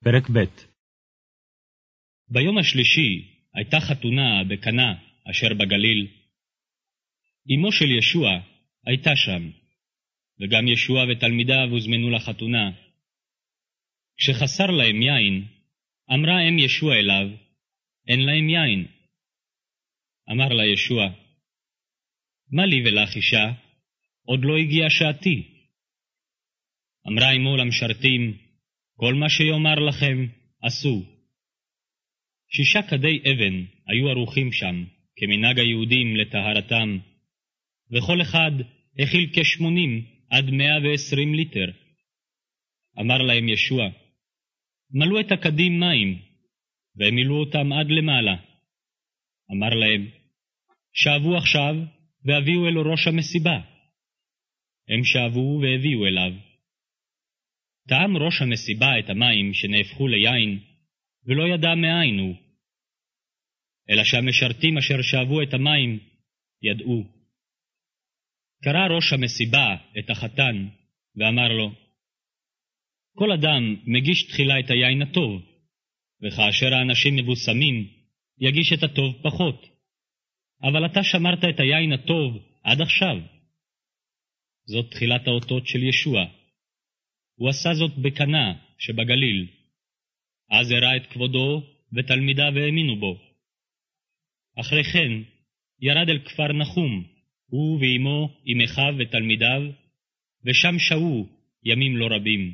פרק ב'. ביום השלישי הייתה חתונה בקנה אשר בגליל. אמו של ישוע הייתה שם, וגם ישוע ותלמידיו הוזמנו לחתונה. כשחסר להם יין, אמרה אם ישוע אליו, אין להם יין. אמר לה ישוע, מה לי ולך אישה? עוד לא הגיעה שעתי. אמרה אמו למשרתים, כל מה שיאמר לכם, עשו. 6 כדי אבן היו ערוכים שם, כמנהג היהודים לטהרתם, וכל אחד הכיל 80 עד 120 ליטר. אמר להם ישוע, מלאו את הכדים מים, והם מילאו אותם עד למעלה. אמר להם, שאבו עכשיו והביאו אלו ראש המסיבה. הם שאבו והביאו אליו. טעם ראש המסיבה את המים שנהפכו ליין, ולא ידע מאין הוא. אלא שהמשרתים אשר שאבו את המים ידעו. קרא ראש המסיבה את החתן, ואמר לו, כל אדם מגיש תחילה את היין הטוב, וכאשר האנשים מבוסמים, יגיש את הטוב פחות. אבל אתה שמרת את היין הטוב עד עכשיו. זאת תחילת האותות של ישוע. הוא עשה זאת בקנה שבגליל. אז הראה את כבודו, ותלמידיו האמינו בו. אחרי כן ירד אל כפר נחום, הוא ואמו עם אחיו ותלמידיו, ושם שהו ימים לא רבים.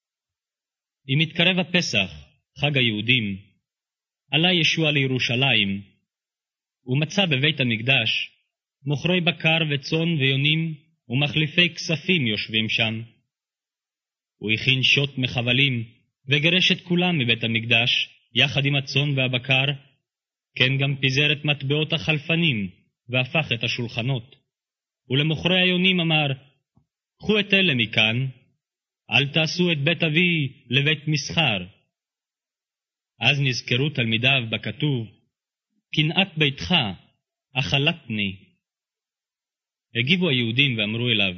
אם התקרב הפסח, חג היהודים, עלה ישוע לירושלים, ומצא בבית המקדש מוכרי בקר וצאן ויונים ומחליפי כספים יושבים שם. הוא הכין שוט מחבלים, וגרש את כולם מבית המקדש, יחד עם הצאן והבקר, כן גם פיזר את מטבעות החלפנים, והפך את השולחנות. ולמוכרי היונים אמר, קחו את אלה מכאן, אל תעשו את בית אבי לבית מסחר. אז נזכרו תלמידיו בכתוב, קנאת ביתך, אכלתני. הגיבו היהודים ואמרו אליו,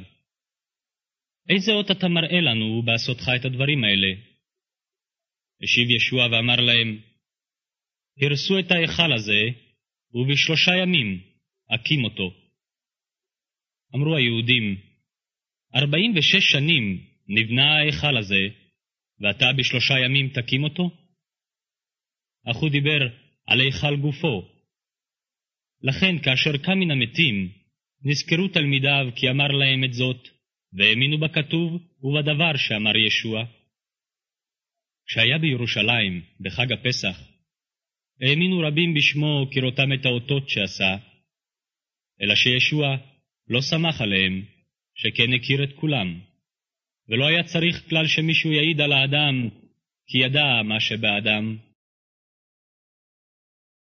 איזה אות אתה מראה לנו בעשותך את הדברים האלה? השיב ישוע ואמר להם, הרסו את ההיכל הזה, וב3 ימים אקים אותו. אמרו היהודים, 46 שנים נבנה ההיכל הזה, ואתה ב3 ימים תקים אותו? אך הוא דיבר על היכל גופו. לכן כאשר קם מן המתים, נזכרו תלמידיו כי אמר להם את זאת, והאמינו בכתוב ובדבר שאמר ישוע. כשהיה בירושלים בחג הפסח, האמינו רבים בשמו כראותם את האותות שעשה, אלא שישוע לא שמח עליהם, שכן הכיר את כולם, ולא היה צריך כלל שמישהו יעיד על האדם, כי ידע מה שבאדם.